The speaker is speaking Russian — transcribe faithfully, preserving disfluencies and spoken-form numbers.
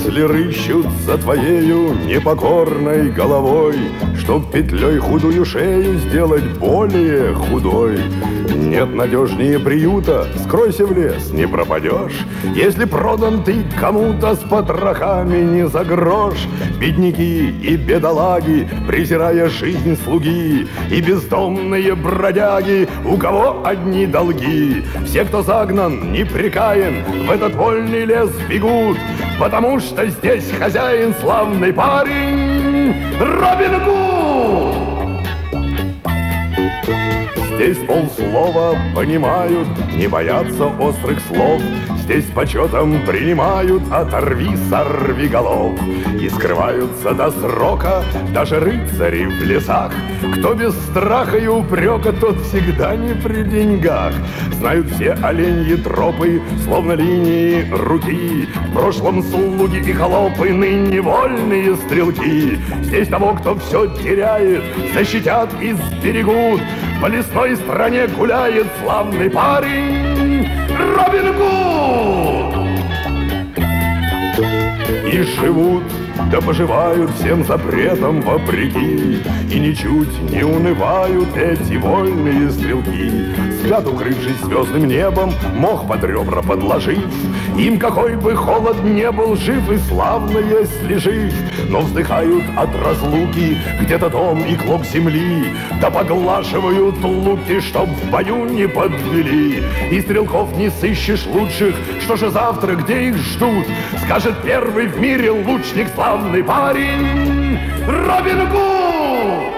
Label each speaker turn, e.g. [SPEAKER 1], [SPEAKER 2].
[SPEAKER 1] мысли рыщут за твоею непокорной головой, чтоб петлей худую шею сделать более худой. Нет надежнее приюта, скройся в лес, не пропадешь. Если продан ты кому-то с потрохами не за грош. Бедняки и бедолаги, презирая жизнь слуги, и бездомные бродяги, у кого одни долги. Все, кто загнан, непрекаен, в этот вольный лес бегут, потому что здесь хозяин славный парень Робин Гуд. Здесь полслова понимают, не боятся острых слов. Здесь почетом принимают оторви сорви голов. И скрываются до срока даже рыцари в лесах. Кто без страха и упрека, тот всегда не при деньгах. Знают все оленьи тропы, словно линии руки. В прошлом слуги и холопы, ныне вольные стрелки. Здесь того, кто все теряет, защитят и сберегут. По лесной стране гуляет славный парень Робин Гуд. И живут, да поживают всем запретам вопреки, и ничуть не унывают эти вольные стрелки. Спят, укрывшись звездным небом, мох под ребра подложив. Им какой бы холод не был, жив и славно, если жив. Но вздыхают от разлуки где-то дом и клок земли, да поглаживают луки, чтоб в бою не подвели. И стрелков не сыщешь лучших, что же завтра, где их ждут, скажет первый в мире лучник, славный парень Робин Гуд.